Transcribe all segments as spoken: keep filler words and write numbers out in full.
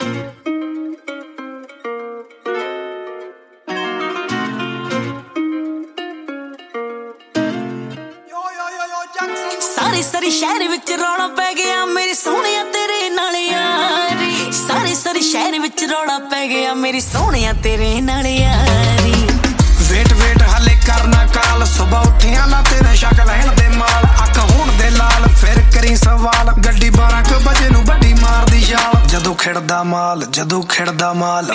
सारे सारे शहर विच रौला पै गया मेरी सोहणिया तेरे नाल यारी। सारे सारे शहर विच रौला पै गया मेरी सोहणिया तेरे नाल यारी। वेट वेट हले करना काल सुबह उठिया ना तेरे शक लहण दे माल अख होण दे लाल फिर करी सवाल गड्डी बारह क बजे नू बड़ी मारदी छाल जदों खिड़दा माल जदों खिड़दा माल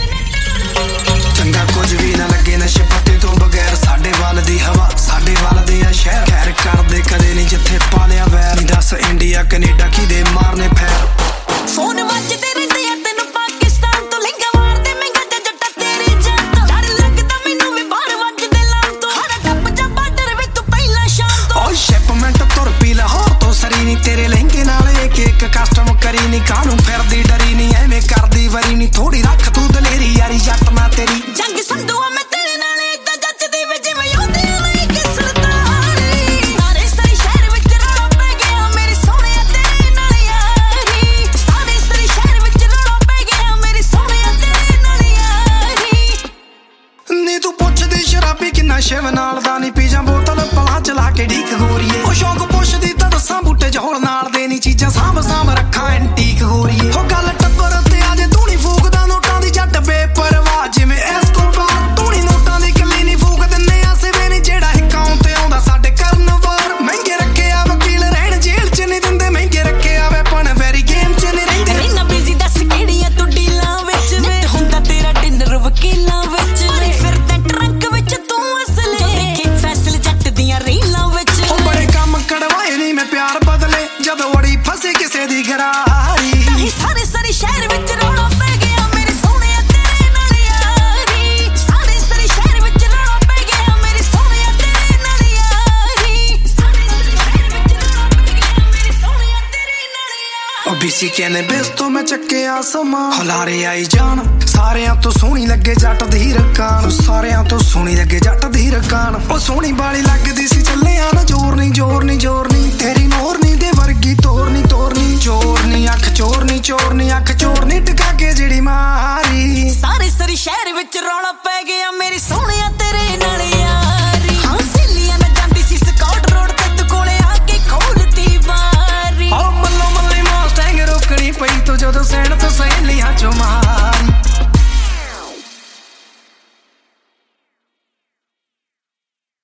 चंगा कुछ भी ना लगे नशे पत्ते तो बगैर साडे वाल दी हवा साडे वाल दे आ शहर खैर करदे कदे नहीं जिथे पालिया वैर नी दस इंडिया कनेडा की दे मारने फैर फोन वजदे रहंदे आ तैनू पाकिस्तान तो लहंगा मारदे महंगा ते जट्टा तेरी जान तो डर लगदा मैनू वी बाहर वजदे लाम तो हरा टप जा बार्डर वे तू पहला शाम तो ओ शिपमेंट तुर पी लाहौर तो सरी नी तेरे लहंगे नाल एक एक कस्टम करी नी कानू फिरदी डरी नी एवें करदी वरी नी थोड़ी रख तू दलेरी यारी जट ना तेरी जंग संधुआ मैं तेरे नाल इदां जचदी वे जिवें योधे वाली किसलतारी। सारे सारे शहर विच रौला पै गया मेरी सोहणिया तेरे नाल यारी। सारे सारे शहर विच रौला पै गया मेरी सोहणिया तेरे नाल यारी। नी तू पुछदी शराबी किन्ना शिव नाल दा नी पी जा बोतल पला चला के ढीक गोरीए ओ शौक पुछदी तां दसां बूटे जहोल नाल दे नी चीजां साਂਭ साਂਭ रखा एंटीक गोरीए ओ गल टब्बर ते आजे तू नी फूकदा नोटां दी जट बेपरवाह जिवें एस्कोबार तू नी नोटां दी कली नी फूक दिन्ने आ सिवे नी जेड़ा हिक्कां ते आउंदा साडे करन वार महंगे रखे आ वकील रहण जेल च नी दिंदे महंगे रखे आ वेपन वेरी गेम च नी रहिंदे रहना बिजी दस किहड़ियां तू डीलां विच वे हुंदा तेरा डिनर वकीलां विच अरे फिरदा ट्रंक विच तू असले जो देखे फैसल जट दियां रीलां विच ओ बड़े काम कड़वाए नी मैं प्यार बदले जदों वड़ी फसे किसे दी गरारी सारे सारे शहर विच रौला पै गया मेरे सोहणिया तेरे नाल यारी। सारे सारे शहर विच रौला पै गया मेरे सोहणिया तेरे नाल यारी। सारे सारे शहर विच रौला पै गया मेरे सोहणिया तेरे नाल यारी। ओ बीसी कहने बेस तो मैं चक्के आसमां हुलारे आई जान सारियां तो सोहनी लगे जट दी रकान सारियां तो सोहनी लगे जट दी रकान ओ सोहनी बाली लगदी सी चले आ ना जोर नहीं जोर नहीं जोर नहीं तेरी नोर